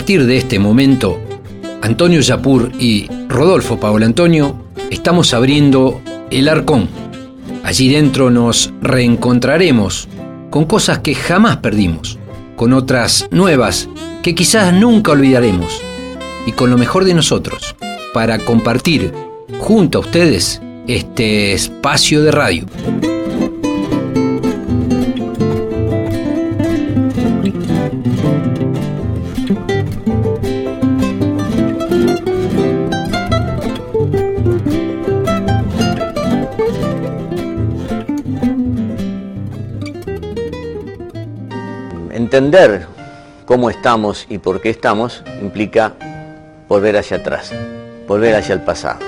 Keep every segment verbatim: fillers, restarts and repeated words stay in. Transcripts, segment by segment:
partir de este momento, Antonio Yapur y Rodolfo Paolantonio estamos abriendo el Arcón. Allí dentro nos reencontraremos con cosas que jamás perdimos, con otras nuevas que quizás nunca olvidaremos, y con lo mejor de nosotros, para compartir junto a ustedes este espacio de radio. Entender cómo estamos y por qué estamos implica volver hacia atrás, volver hacia el pasado.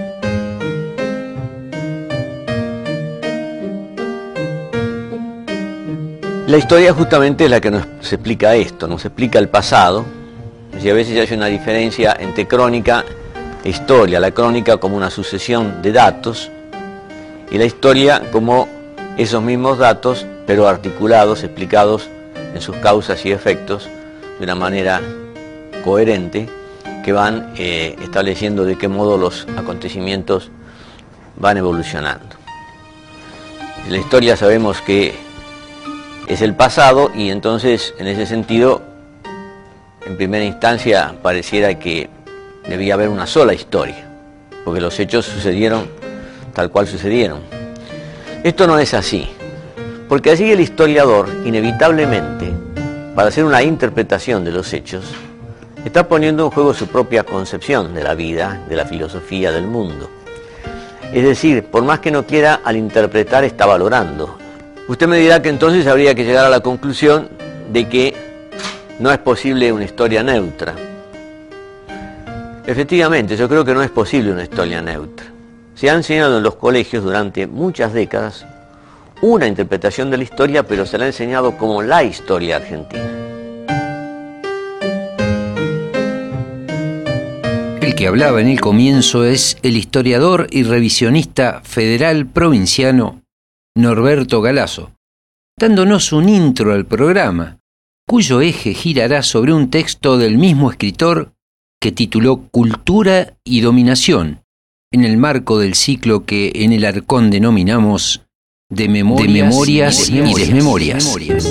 La historia justamente es la que nos explica esto, nos explica el pasado. Y a veces se hace una diferencia entre crónica e historia, la crónica como una sucesión de datos y la historia como esos mismos datos, pero articulados, explicados en sus causas y efectos de una manera coherente, que van eh, estableciendo de qué modo los acontecimientos van evolucionando. En la historia sabemos que es el pasado, y entonces en ese sentido, en primera instancia pareciera que debía haber una sola historia, porque los hechos sucedieron tal cual sucedieron. Esto no es así. Porque allí el historiador, inevitablemente, para hacer una interpretación de los hechos, está poniendo en juego su propia concepción de la vida, de la filosofía, del mundo. Es decir, por más que no quiera, al interpretar está valorando. Usted me dirá que entonces habría que llegar a la conclusión de que no es posible una historia neutra. Efectivamente, yo creo que no es posible una historia neutra. Se ha enseñado en los colegios durante muchas décadas una interpretación de la historia, pero se la ha enseñado como la historia argentina. El que hablaba en el comienzo es el historiador y revisionista federal provinciano Norberto Galazo, dándonos un intro al programa, cuyo eje girará sobre un texto del mismo escritor que tituló Cultura y Dominación, en el marco del ciclo que en el Arcón denominamos De memorias, de memorias y, y desmemorias. desmemorias.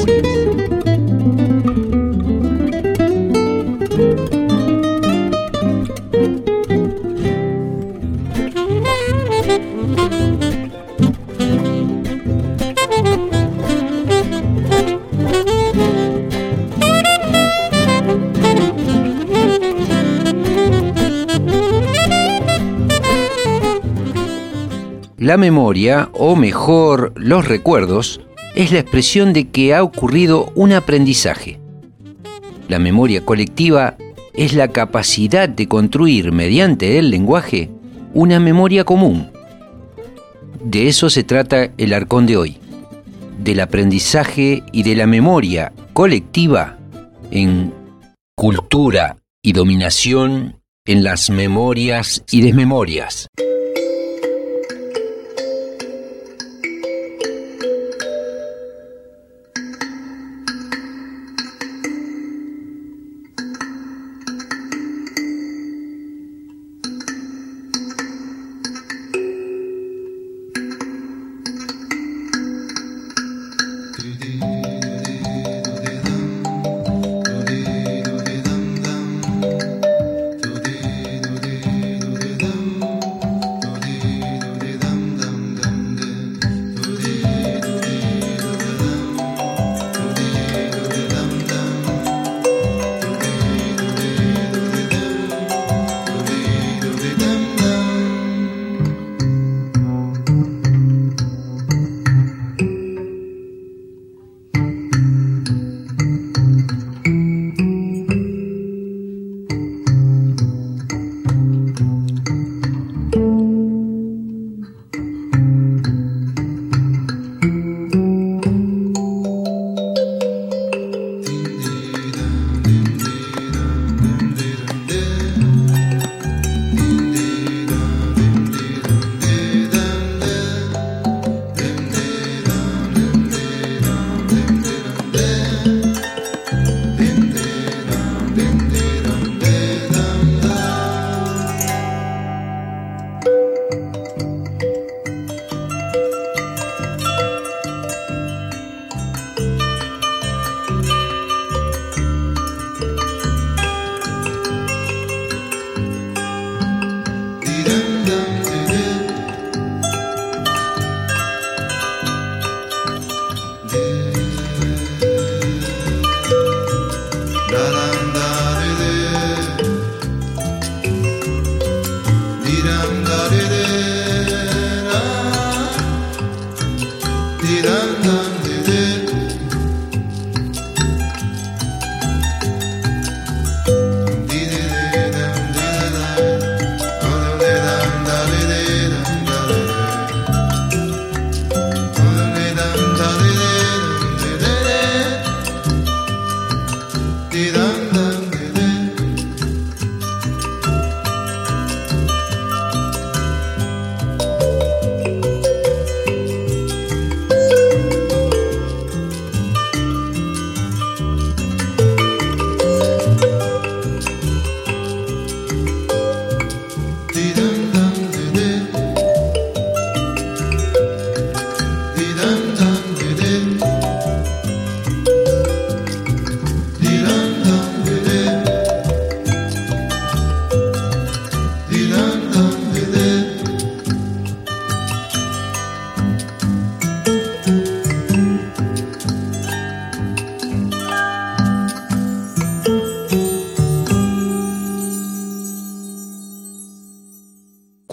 La memoria, o mejor, los recuerdos, es la expresión de que ha ocurrido un aprendizaje. La memoria colectiva es la capacidad de construir mediante el lenguaje una memoria común. De eso se trata el Arcón de hoy, del aprendizaje y de la memoria colectiva en Cultura y Dominación en las memorias y desmemorias.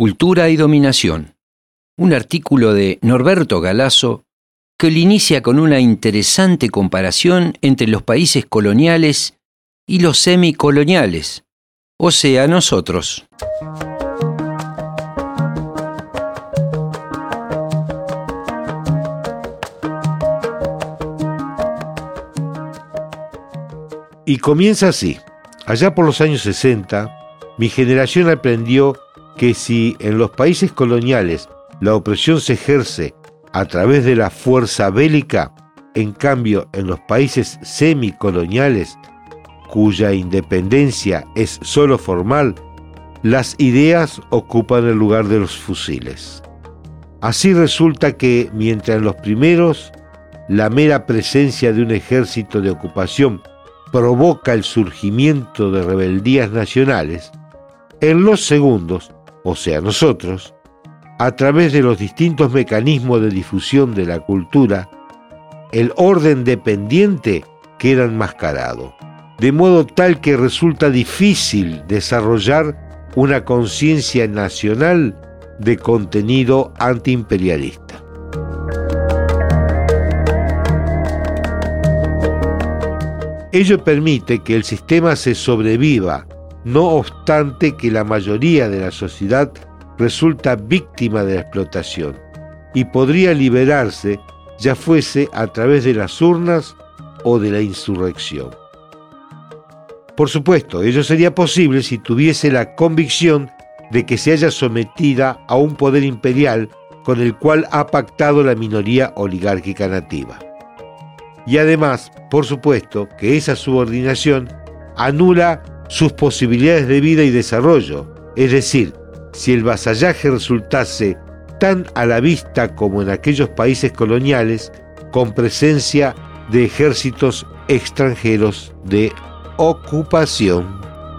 Cultura y dominación. Un artículo de Norberto Galasso que lo inicia con una interesante comparación entre los países coloniales y los semicoloniales, o sea, nosotros. Y comienza así. Allá por los años sesenta, mi generación aprendió que si en los países coloniales la opresión se ejerce a través de la fuerza bélica, en cambio en los países semicoloniales, cuya independencia es solo formal, las ideas ocupan el lugar de los fusiles. Así resulta que, mientras en los primeros la mera presencia de un ejército de ocupación provoca el surgimiento de rebeldías nacionales, en los segundos, o sea nosotros, a través de los distintos mecanismos de difusión de la cultura, el orden dependiente queda enmascarado, de modo tal que resulta difícil desarrollar una conciencia nacional de contenido antiimperialista. Ello permite que el sistema se sobreviva, no obstante que la mayoría de la sociedad resulta víctima de la explotación y podría liberarse, ya fuese a través de las urnas o de la insurrección. Por supuesto, ello sería posible si tuviese la convicción de que se haya sometida a un poder imperial con el cual ha pactado la minoría oligárquica nativa. Y además, por supuesto, que esa subordinación anula sus posibilidades de vida y desarrollo, es decir, si el vasallaje resultase tan a la vista como en aquellos países coloniales, con presencia de ejércitos extranjeros de ocupación.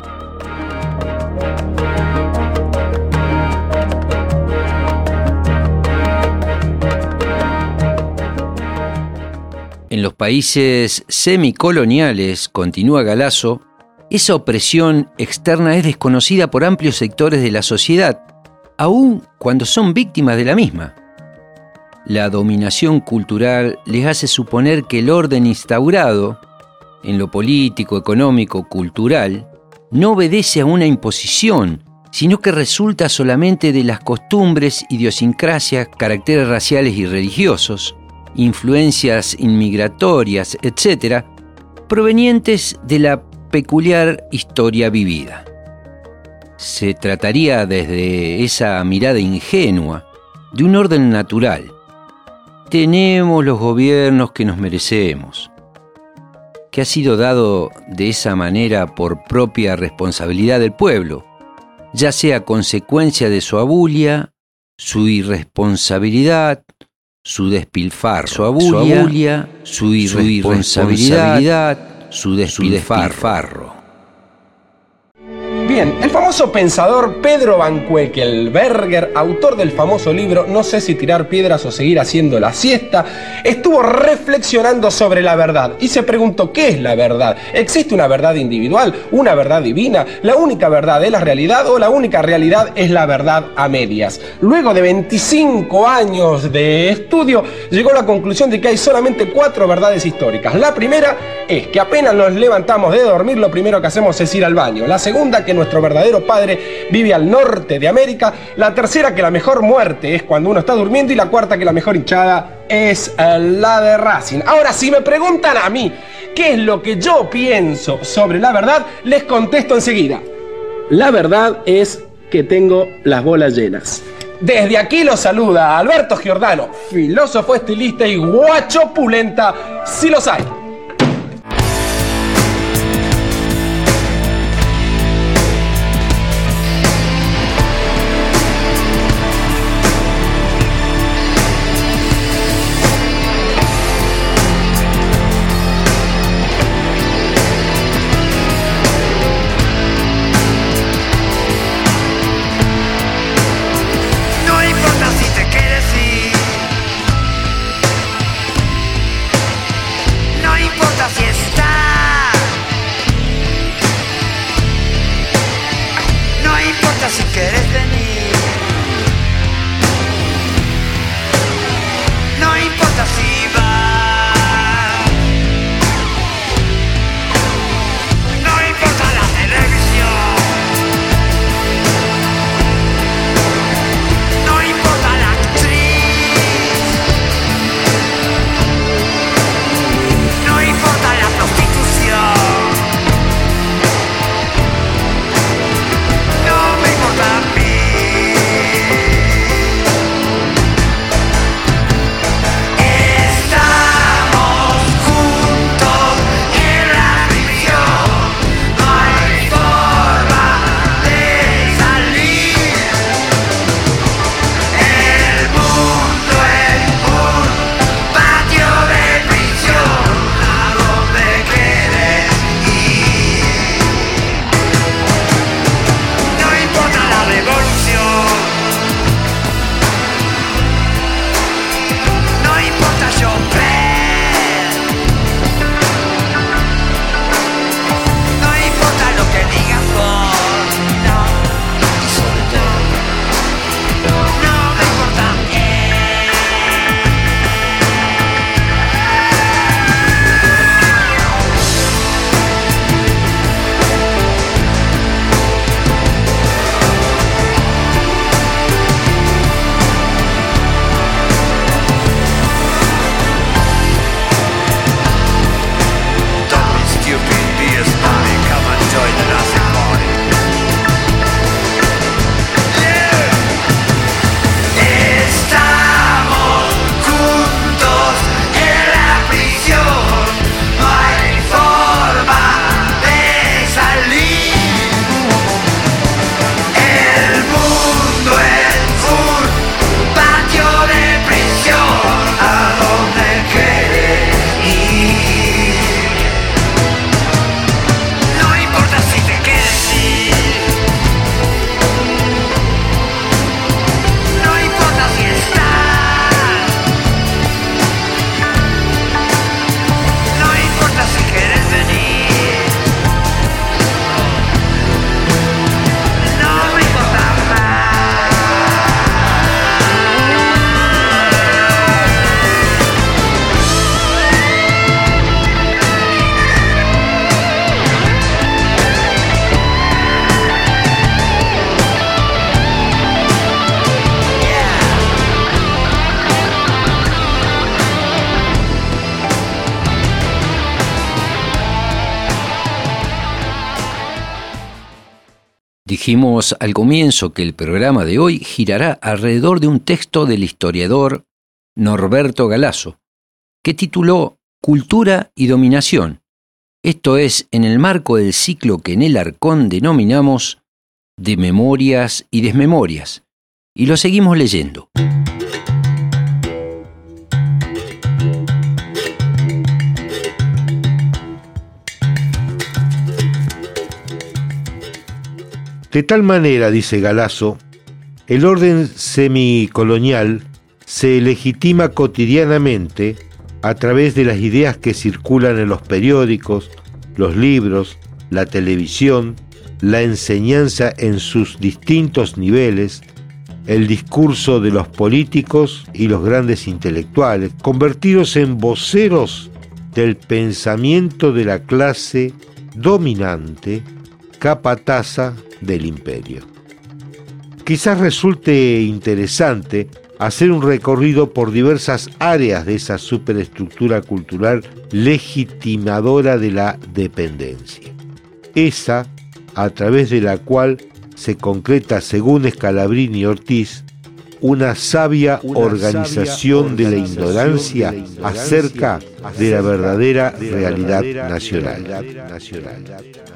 En los países semicoloniales, continúa Galasso, esa opresión externa es desconocida por amplios sectores de la sociedad, aun cuando son víctimas de la misma. La dominación cultural les hace suponer que el orden instaurado, en lo político, económico, cultural, no obedece a una imposición, sino que resulta solamente de las costumbres, idiosincrasias, caracteres raciales y religiosos, influencias inmigratorias, etcétera, provenientes de la peculiar historia vivida. Se trataría desde esa mirada ingenua de un orden natural. Tenemos los gobiernos que nos merecemos, que ha sido dado de esa manera por propia responsabilidad del pueblo, ya sea consecuencia de su abulia, su irresponsabilidad, su despilfarro, su abulia, su, abulia, su irresponsabilidad, su despilfarro. Bien, el famoso pensador Pedro Van Queckelberger, autor del famoso libro No sé si tirar piedras o seguir haciendo la siesta, estuvo reflexionando sobre la verdad y se preguntó: ¿qué es la verdad? ¿Existe una verdad individual? ¿Una verdad divina? ¿La única verdad es la realidad o la única realidad es la verdad a medias? Luego de veinticinco años de estudio, llegó a la conclusión de que hay solamente cuatro verdades históricas. La primera es que apenas nos levantamos de dormir, lo primero que hacemos es ir al baño. La segunda, que nuestro verdadero padre vive al norte de América. La tercera, que la mejor muerte es cuando uno está durmiendo. Y la cuarta, que la mejor hinchada es la de Racing. Ahora, si me preguntan a mí qué es lo que yo pienso sobre la verdad, les contesto enseguida: la verdad es que tengo las bolas llenas. Desde aquí los saluda Alberto Giordano, filósofo, estilista y guacho pulenta, si los hay. Si quieres venir, Dijimos al comienzo que el programa de hoy girará alrededor de un texto del historiador Norberto Galasso, que tituló Cultura y Dominación. Esto es en el marco del ciclo que en el Arcón denominamos de Memorias y Desmemorias, y lo seguimos leyendo. De tal manera, dice Galasso, el orden semicolonial se legitima cotidianamente a través de las ideas que circulan en los periódicos, los libros, la televisión, la enseñanza en sus distintos niveles, el discurso de los políticos y los grandes intelectuales, convertidos en voceros del pensamiento de la clase dominante, capataza del imperio. Quizás resulte interesante hacer un recorrido por diversas áreas de esa superestructura cultural legitimadora de la dependencia. Esa a través de la cual se concreta, según Scalabrini y Ortiz, una sabia una organización, sabia de, la ignorancia de la ignorancia acerca de la verdadera de la realidad, verdadera nacional. realidad nacional.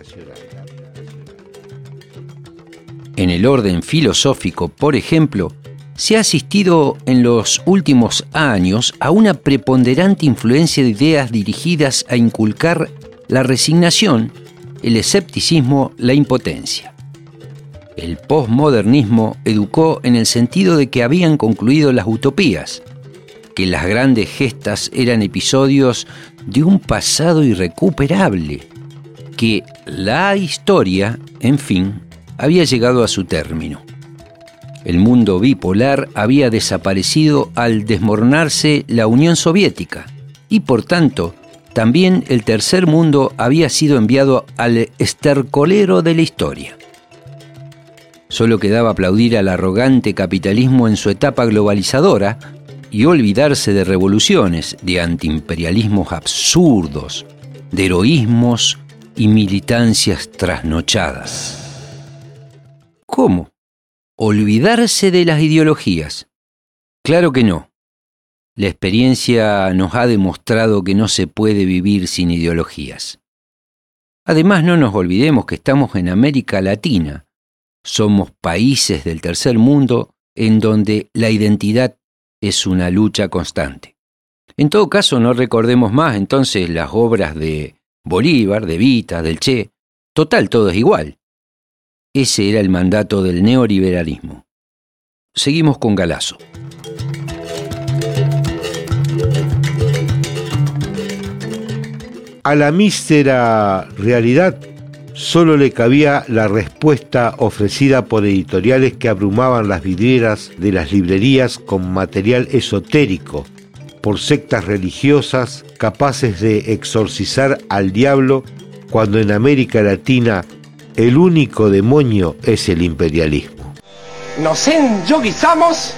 En el orden filosófico, por ejemplo, se ha asistido en los últimos años a una preponderante influencia de ideas dirigidas a inculcar la resignación, el escepticismo, la impotencia. El posmodernismo educó en el sentido de que habían concluido las utopías, que las grandes gestas eran episodios de un pasado irrecuperable, que la historia, en fin, había llegado a su término. El mundo bipolar había desaparecido al desmoronarse la Unión Soviética y, por tanto, también el tercer mundo había sido enviado al estercolero de la historia. Solo quedaba aplaudir al arrogante capitalismo en su etapa globalizadora y olvidarse de revoluciones, de antiimperialismos absurdos, de heroísmos y militancias trasnochadas. ¿Cómo? ¿Olvidarse de las ideologías? Claro que no. La experiencia nos ha demostrado que no se puede vivir sin ideologías. Además, no nos olvidemos que estamos en América Latina. Somos países del tercer mundo en donde la identidad es una lucha constante. En todo caso, no recordemos más entonces las obras de Bolívar, de Evita, del Che. Total, todo es igual. Ese era el mandato del neoliberalismo. Seguimos con Galasso. A la mísera realidad solo le cabía la respuesta ofrecida por editoriales que abrumaban las vidrieras de las librerías con material esotérico, por sectas religiosas capaces de exorcizar al diablo cuando en América Latina el único demonio es el imperialismo. Nos enyoguizamos.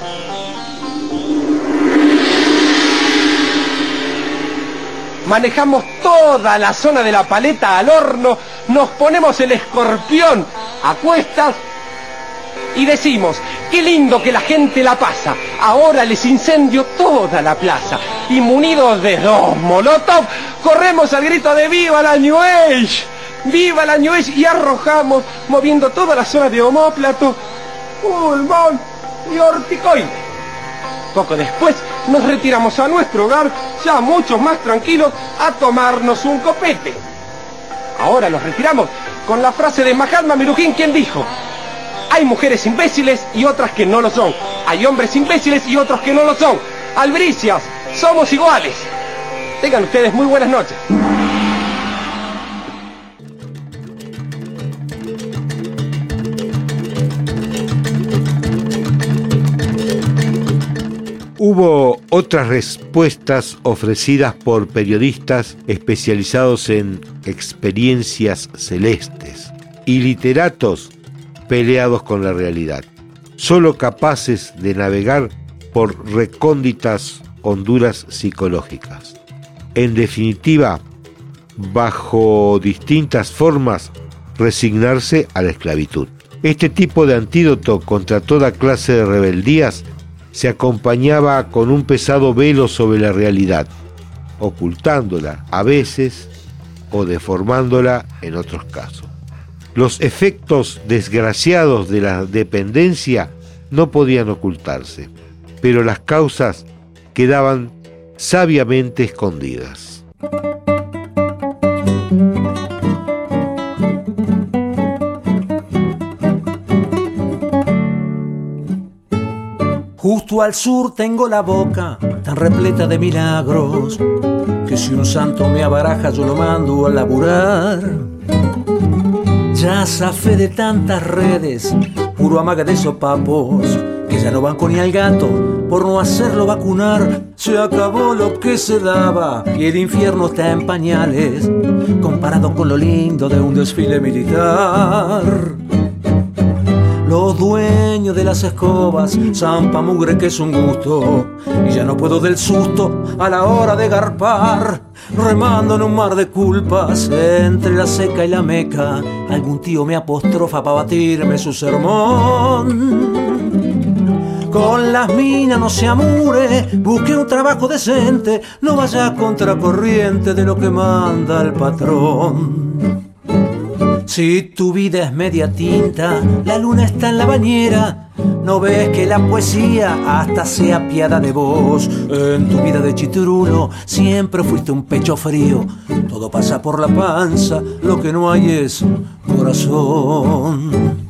Manejamos toda la zona de la paleta al horno, nos ponemos el escorpión a cuestas y decimos, qué lindo que la gente la pasa, ahora les incendio toda la plaza. Y munidos de dos molotov, corremos al grito de ¡viva la New Age! ¡Viva la New Age! Y arrojamos, moviendo toda la zona de omóplato, pulmón y orticoide. Poco después nos retiramos a nuestro hogar, ya muchos más tranquilos, a tomarnos un copete. Ahora nos retiramos con la frase de Mahatma Merujín, quien dijo, hay mujeres imbéciles y otras que no lo son. Hay hombres imbéciles y otros que no lo son. Albricias, somos iguales. Tengan ustedes muy buenas noches. Hubo otras respuestas ofrecidas por periodistas especializados en experiencias celestes y literatos peleados con la realidad, solo capaces de navegar por recónditas honduras psicológicas. En definitiva, bajo distintas formas, resignarse a la esclavitud. Este tipo de antídoto contra toda clase de rebeldías se acompañaba con un pesado velo sobre la realidad, ocultándola a veces o deformándola en otros casos. Los efectos desgraciados de la dependencia no podían ocultarse, pero las causas quedaban sabiamente escondidas. Justo al sur tengo la boca tan repleta de milagros que si un santo me abaraja yo lo mando a laburar. Ya zafé de tantas redes, puro amaga de sopapos, que ya no banco ni al gato por no hacerlo vacunar. Se acabó lo que se daba y el infierno está en pañales comparado con lo lindo de un desfile militar. Los dueños de las escobas, zampa mugre que es un gusto, y ya no puedo del susto a la hora de garpar, remando en un mar de culpas entre la seca y la meca. Algún tío me apostrofa pa' batirme su sermón. Con las minas no se amure, busque un trabajo decente, no vaya a contracorriente de lo que manda el patrón. Si tu vida es media tinta, la luna está en la bañera, no ves que la poesía hasta se apiada de vos. En tu vida de chitrulo siempre fuiste un pecho frío, todo pasa por la panza, lo que no hay es corazón.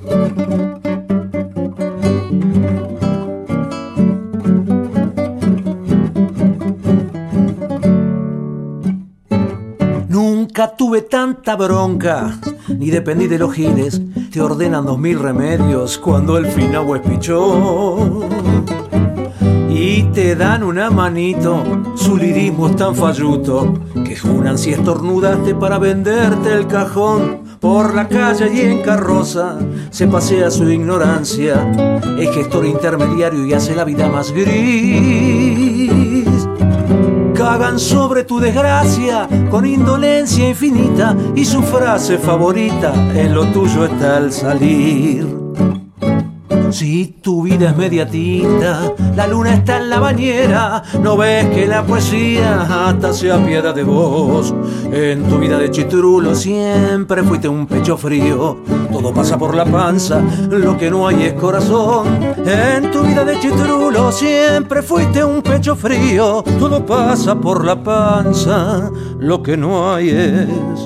Nunca tuve tanta bronca, ni dependí de los giles. Te ordenan dos mil remedios cuando el fin agua es pichón. Y te dan una manito, su lirismo es tan falluto que juran si estornudaste para venderte el cajón. Por la calle y en carroza se pasea su ignorancia, es gestor intermediario y hace la vida más gris. Cagan sobre tu desgracia con indolencia infinita y su frase favorita, en lo tuyo está el salir. Si tu vida es media tinta, la luna está en la bañera, no ves que la poesía hasta se apiada de vos. En tu vida de chitrulo siempre fuiste un pecho frío, todo pasa por la panza, lo que no hay es corazón. En tu vida de chitrulo siempre fuiste un pecho frío, todo pasa por la panza, lo que no hay es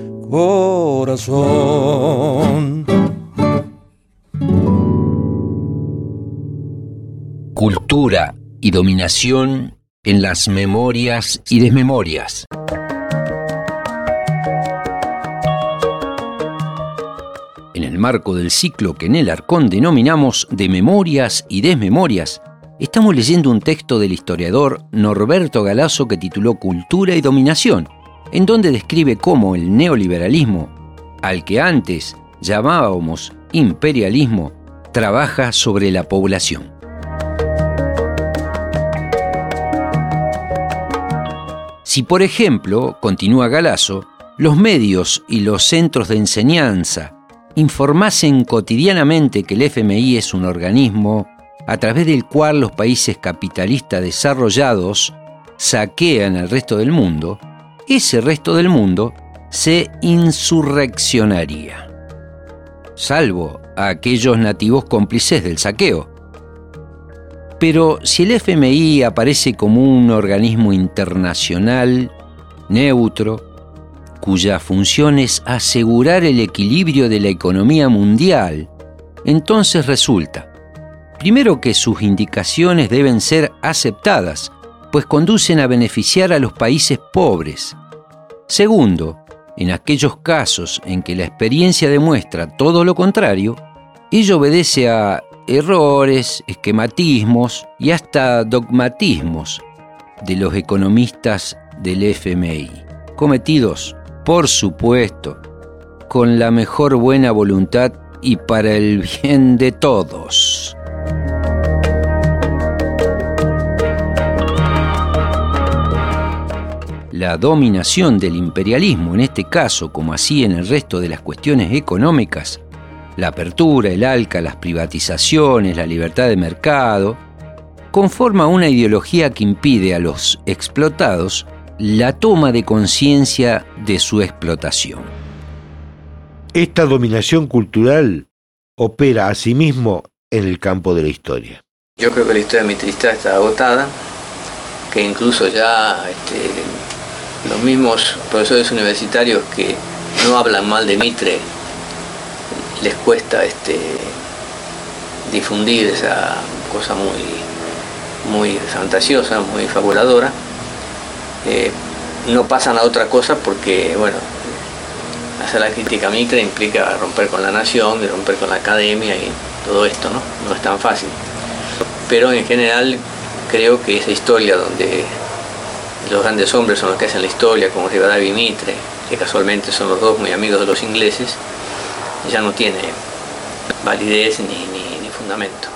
corazón. Cultura y dominación en las memorias y desmemorias. En el marco del ciclo que en el Arcón denominamos de memorias y desmemorias, estamos leyendo un texto del historiador Norberto Galasso que tituló Cultura y dominación, en donde describe cómo el neoliberalismo, al que antes llamábamos imperialismo, trabaja sobre la población. Si, por ejemplo, continúa Galasso, los medios y los centros de enseñanza informasen cotidianamente que el F M I es un organismo a través del cual los países capitalistas desarrollados saquean al resto del mundo, ese resto del mundo se insurreccionaría, salvo a aquellos nativos cómplices del saqueo. Pero si el F M I aparece como un organismo internacional, neutro, cuya función es asegurar el equilibrio de la economía mundial, entonces resulta, primero, que sus indicaciones deben ser aceptadas, pues conducen a beneficiar a los países pobres. Segundo, en aquellos casos en que la experiencia demuestra todo lo contrario, ello obedece a errores, esquematismos y hasta dogmatismos de los economistas del F M I, cometidos, por supuesto, con la mejor buena voluntad y para el bien de todos. La dominación del imperialismo, en este caso como así en el resto de las cuestiones económicas, La apertura, el ALCA, las privatizaciones, la libertad de mercado, conforma una ideología que impide a los explotados la toma de conciencia de su explotación. Esta dominación cultural opera asimismo en el campo de la historia. Yo creo que la historia mitrista está agotada, que incluso ya este, los mismos profesores universitarios que no hablan mal de Mitre les cuesta este, difundir esa cosa muy, muy fantasiosa, muy fabuladora. Eh, no pasan a otra cosa porque, bueno, hacer la crítica a Mitre implica romper con la nación, romper con la academia y todo esto, ¿no? No es tan fácil. Pero en general creo que esa historia donde los grandes hombres son los que hacen la historia, como Rivadavia y Mitre, que casualmente son los dos muy amigos de los ingleses, ya no tiene validez ni, ni, ni fundamento.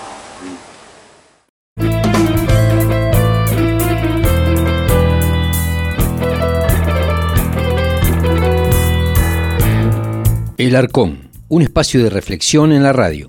El Arcón, un espacio de reflexión en la radio.